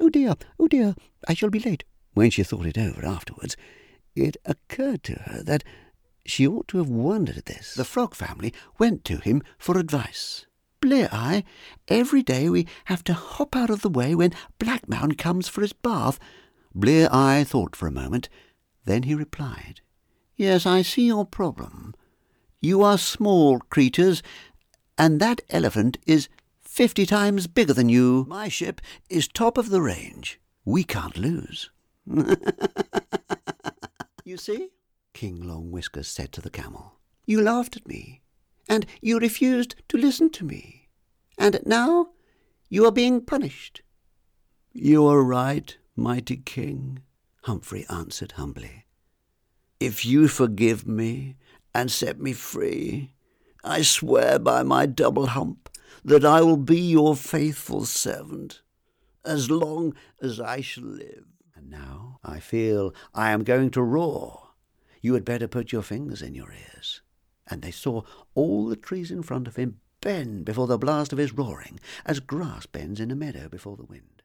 oh dear, I shall be late." When she thought it over afterwards, it occurred to her that she ought to have wondered at this. The Frog family went to him for advice. "Blear-eye, every day we have to hop out of the way when Blackmound comes for his bath." Blear-eye thought for a moment. Then he replied, "Yes, I see your problem. You are small creatures, and that elephant is 50 times bigger than you. My ship is top of the range. We can't lose." "You see," King Long Whiskers said to the camel, "you laughed at me, and you refused to listen to me, and now you are being punished." "You are right, mighty king," Humphrey answered humbly. "If you forgive me and set me free, I swear by my double hump that I will be your faithful servant as long as I shall live. And now I feel I am going to roar. You had better put your fingers in your ears." And they saw all the trees in front of him bend before the blast of his roaring, as grass bends in a meadow before the wind.